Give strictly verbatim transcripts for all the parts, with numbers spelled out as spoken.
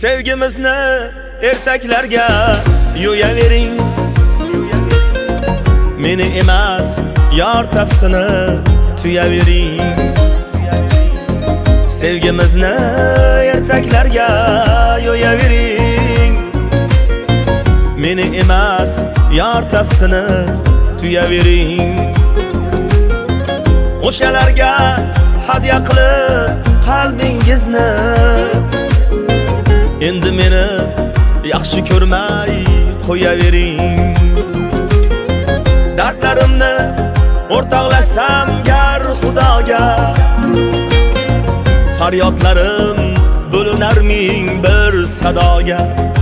Sevgimizni ertaklarga yo'yavering. Meni emas, yor taftini tuyavering. Sevgimizni ertaklarga yo'yavering. Meni emas, yor taftini tuyavering. O'shalarga hadya qilib qalbingizni, endi meni yaxshi ko'rmay qo'yavering. Dardlarimni o'rtoqlashsam gar Xudoga, faryodlarim bo'linar ming bir sadoga.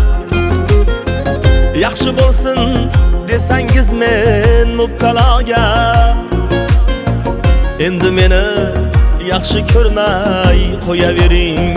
Yaxshi bo'lsin desangiz men mubtaloga, endi meni yaxshi ko'rmay qo'yavering.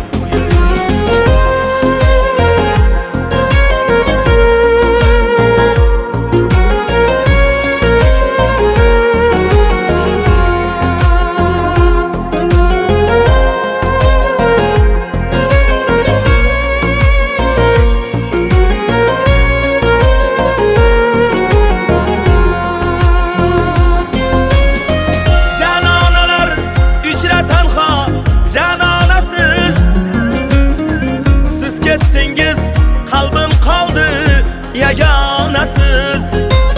Ketdingiz, qalbim qoldi yagonasiz.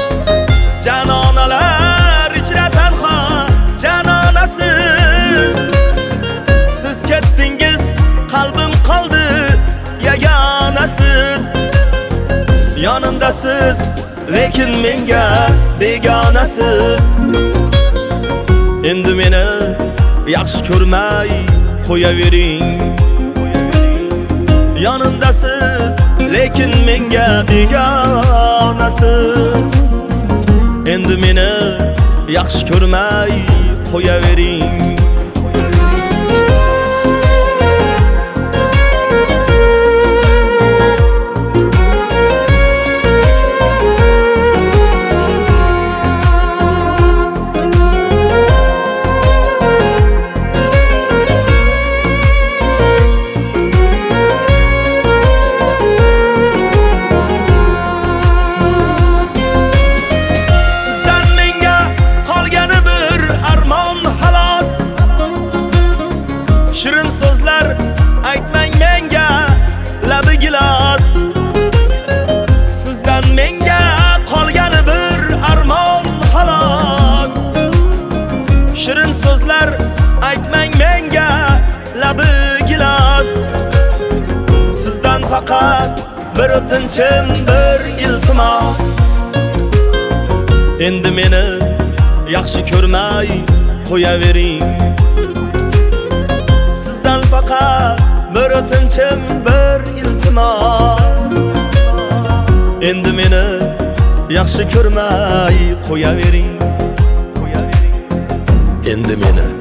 Janonalar ichra tanho janonasiz. Siz ketdingiz, qalbim qoldi yagonasiz. Yonimdasiz, lekin menga begonasiz. Endi meni yaxshi ko'rmay qo'yavering. Yonimdasiz, lekin menga begonasiz. Endi meni yaxshi ko'rmay qo'yavering. Shirin so'zlar aytmang menga labi gilos. Sizdan menga qolgani bir armon xolos. Shirin so'zlar aytmang menga labi gilos. Sizdan faqat bir o'tinchim, bir iltimos. Endi meni yaxshi ko'rmay qo'yavering. Sizdan faqat bir o'tinchim, bir iltimos. Endi meni yaxshi ko'rmay qo'yavering. Endi meni